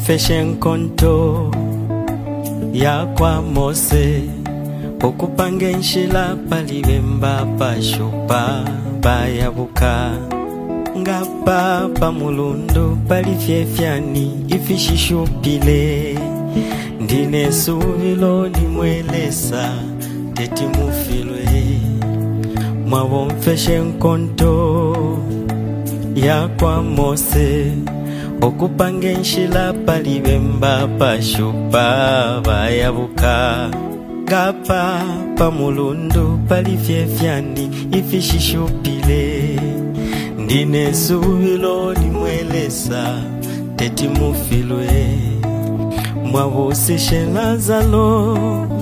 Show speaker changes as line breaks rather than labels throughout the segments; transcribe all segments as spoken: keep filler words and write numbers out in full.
mfeshe nkonto ya kwa Mose okupange nshila paliwe mbapa shupa bayabuka ngapa pamulundu palifyefyani ifishishupile ndine suvilo nimwelesa teti mufilwe mwabo mfeshe nkonto ya kwa Mose okupange nshila paliwe mbapa shupa bayabuka ngapa pamulundu palifyefyani ifishishupile ndine suvilo nimwelesa teti mufilwe mwabosishe Lazalo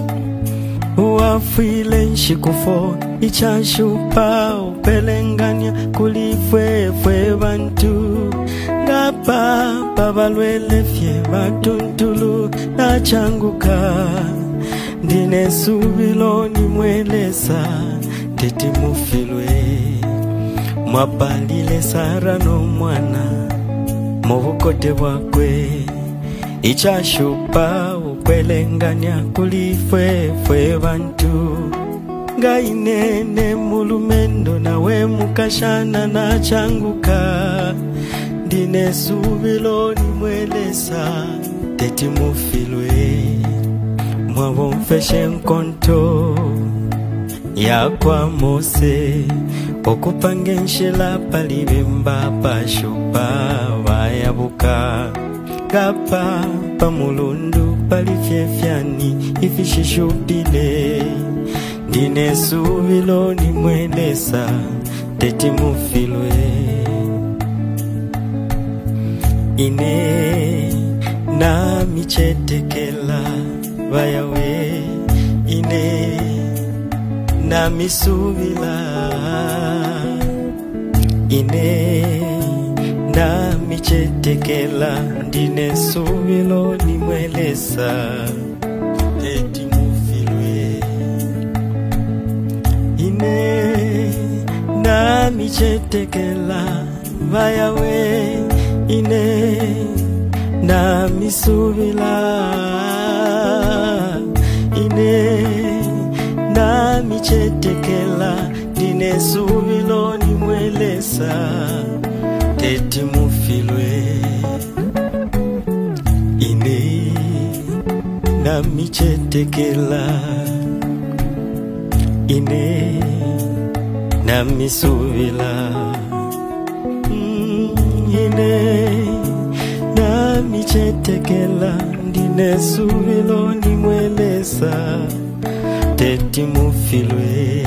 uwafile nshikufo ichashupa upelenganya kulifwefwe bantu ngapa babalwele fye batuntulu na changuka ndine suvilo nimwelesa teti mufilwe mwapalile Sara no mwana mubukote bwakwe ichashupa ukwelenganya kulifwefwe bantu ngainene mulumendo nawe mukashana na changuka ndine suvilo nimwelesa teti mufilwe mwabo mfeshe nkonto ya kwa Mose okupange nshila paliwe mbapa shupa bayabuka ngapa pamulundu palifyefyani ifishishupile ndine suvilo nimwelesa teti mufilwe ine na michetekela bayawe ine na misuvila ine na michetekela ndine suvilo nimwelesa teti mufilwe ine na michetekela bayawe ine na misuvila ine na michetekela ndine suvilo nimwelesa teti mufilwe ine na michetekela ine na misuvila mm, ine na michetekela ndine suvilo nimwelesa teti mufilwe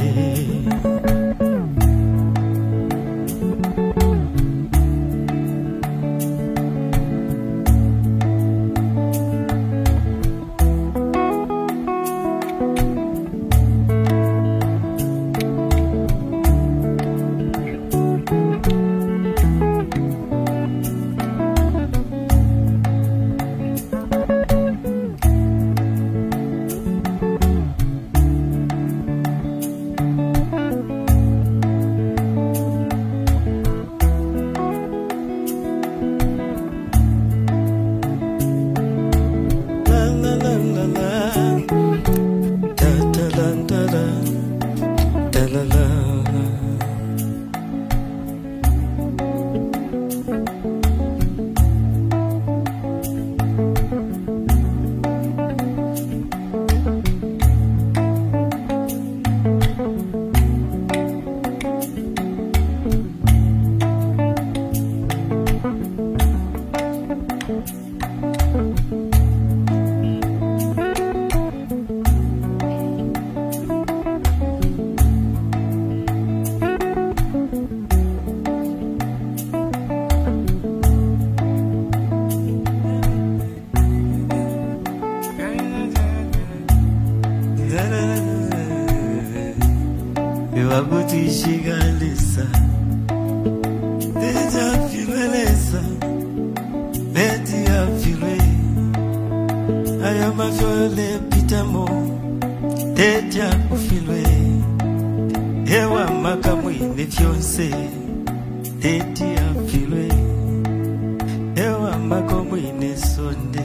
Shigalisa deja filelesa beti ya filwe ayama fole pitamo deja kufilwe hewa makamwi nifyonse deti ya filwe hewa makamwi nesonde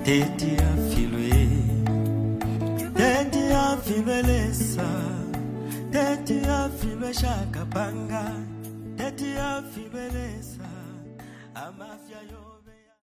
teti afilwe, teti afilwe lesa, teti afilwe shaka panga, teti afilwe lesa, amafia yo.